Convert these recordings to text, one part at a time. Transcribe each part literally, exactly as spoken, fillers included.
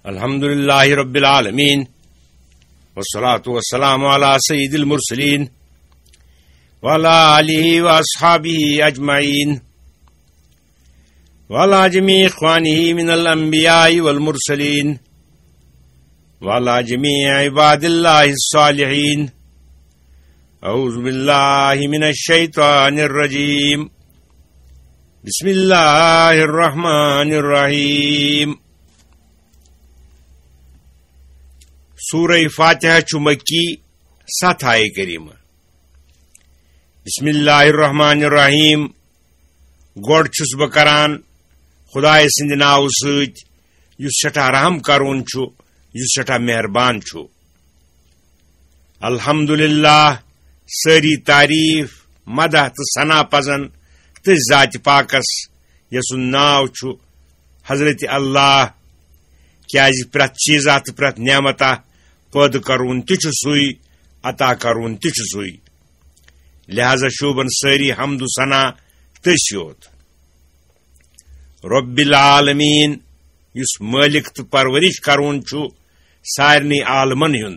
الحمد لله رب العالمين والصلاة والسلام على سيد المرسلين وعلى آله وأصحابه أجمعين وعلى جميع إخوانه من الأنبياء والمرسلين وعلى جميع عباد الله الصالحين. أعوذ بالله من الشيطان الرجيم. بسم الله الرحمن الرحيم. سورہ فاتحہ چھ مکی ست آیہ کریمہ. بسم اللہ الرحمن الرحیم. گوڑ چھس بہ کران خدائے سند ناو ست یس سٹھا رحم کرون چھو یس سٹھا مہربان چھو. الحمدللہ ساری تعریف مدح تو ثنا پزن تس ذات پاکس یسن ناو چھو حضرت اللہ. کیاز پرت چیزا تو پرت نعمتہ پید کرون تہ سوئی عطا کرون تہ سوئی. لہذا شوبن ساری حمد و ثنا تس یوت. رب العالمین یس مالک تو پرورش کرون چھو سارنی عالمن ہند.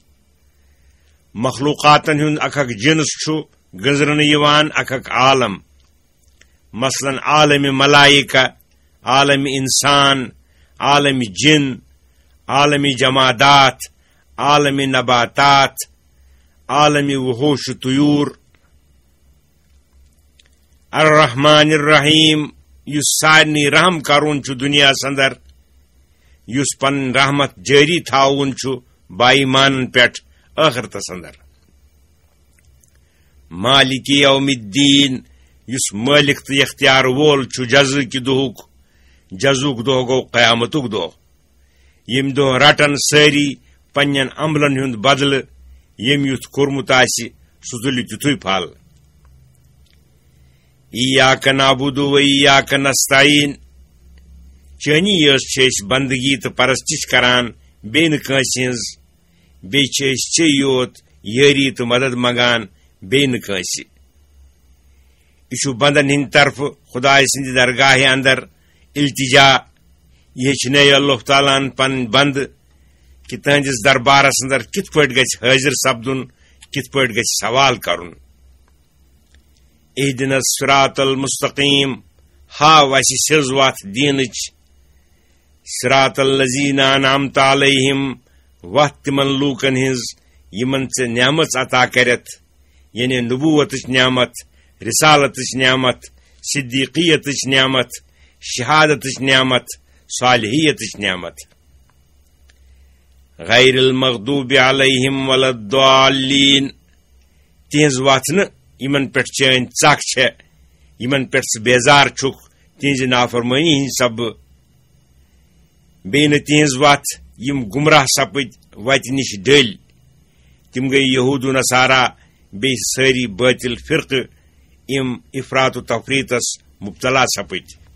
مخلوقاتن ہند اک اک جنس چھو گزرن یوان اک اک عالم. مثلاً عالم ملائکہ، عالم انسان، عالم جن، عالم جمادات، عالم نباتات، عالم وحوش طیور. الرحمن الرحیم یس سارنی رحم کرون چھو دنیا سندر، یس پن رحمت جاری تھاون چھو بائیمان پیٹ آخرت سندر. مالک یوم الدین یس مالک تو اختیار وول چھو جزا کی دہک. جزوک دہ گو قیامتک دہ. یم دہ رٹن ساری پنین عملن ہند بدل یم یت کورمت آسی سہ تل تیتھے پھل. ایاک نعبد و ایاک نستعین. چانی یس چھ بندگی تو پرستش کران بے نہ کٲنٛسہِ ہٕنٛز. بیٚیہِ چھِ أسۍ ژے یوت یٲری تہٕ مدد منگان بیٚیہِ نہٕ کٲنٛسہِ. یہ چھُ بندن ہند طرف خدائے سند درگاہ اندر التجا. یہ ہچنے اللہ تعالیٰ پن بند کہ تہندس دربارس اندر کت پٲٹھۍ گژھِ حٲضر سپدن، کت پٲٹھۍ گژھِ سوال کرن. اہدنا الصراط المستقیم. ہاو اسہِ سیٚز وتھ دیٖنٕچ. صراط الذین انعمت علیہم. وتھ تمن لوکن ہنز یمن ژےٚ نعمت عطا کرت، یعنی نبوتٕچ نعمت، رسالتٕچ نعمت، صدیقیتٕچ نعمت، شہادتٕچ نعمت، صالحیتٕچ نعمت. غیر المغضوب علیہم ولا الضالین. تہنز وتھ نہ یمن پٮ۪ٹھ چٲنۍ ژکھ چھےٚ، یمن پٮ۪ٹھ ژٕ بیزار چھُکھ تہنزِ نافرمٲنی ہٕنٛدۍ سببہٕ. بیٚیہِ نہٕ تہنز وتھ یم گمراہ سپٕدۍ وتہِ نش ڈٔلۍ. تم گٔیہِ یہود و نصارا بیٚیہِ سٲری بٲطل فرقہٕ یم افراط و تفریطس مبتلا سپٕدۍ.